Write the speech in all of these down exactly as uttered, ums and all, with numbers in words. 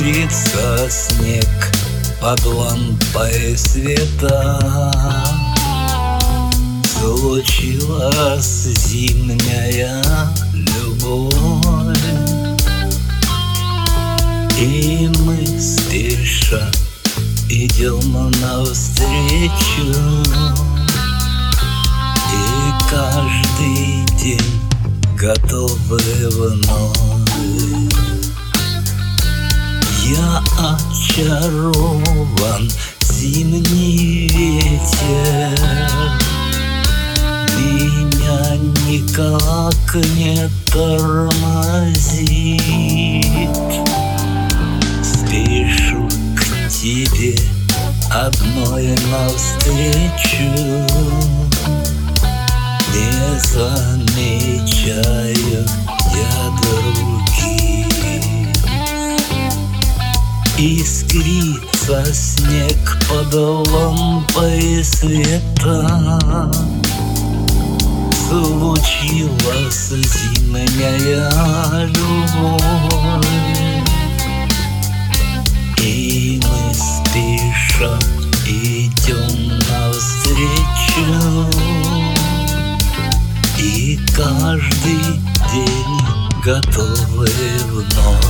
Искрится снег под лампой света. Случилась зимняя любовь, и мы спеша идем навстречу. И каждый день готовы вновь. Я очарован, зимний ветер меня никак не тормозит. Спешу к тебе одной навстречу, не замечаю я других. Искрится снег под лампой света. Случилась зимняя любовь, и мы спеша идем навстречу. И каждый день готовы вновь.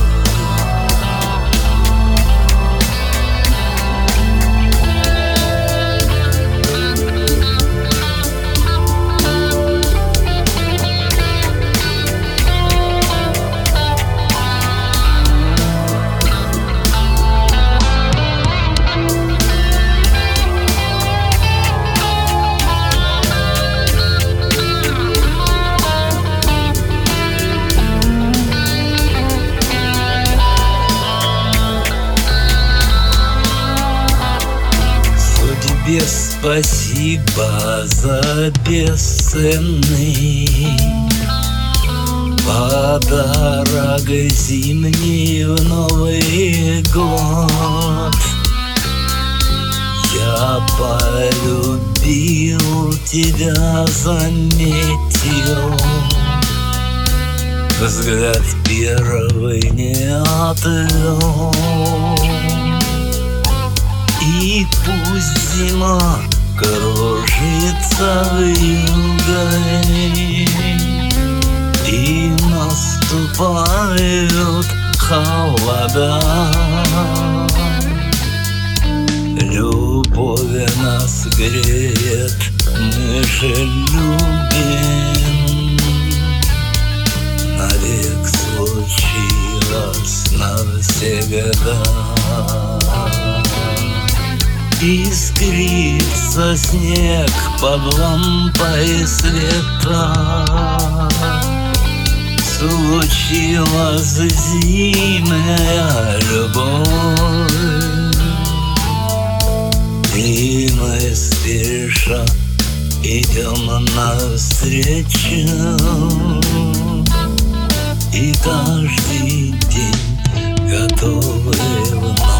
Спасибо за бесценный подарок зимний в Новый год. Я полюбил тебя, заметил, взгляд первый не отвел. И пусть зима кружится вьюгой, и наступают холода, любовь нас греет, мы же любим. Навек случилось навсегда. Искрится снег под лампой света. Случилась зимняя любовь, и мы спеша идем навстречу. И каждый день готовы вновь.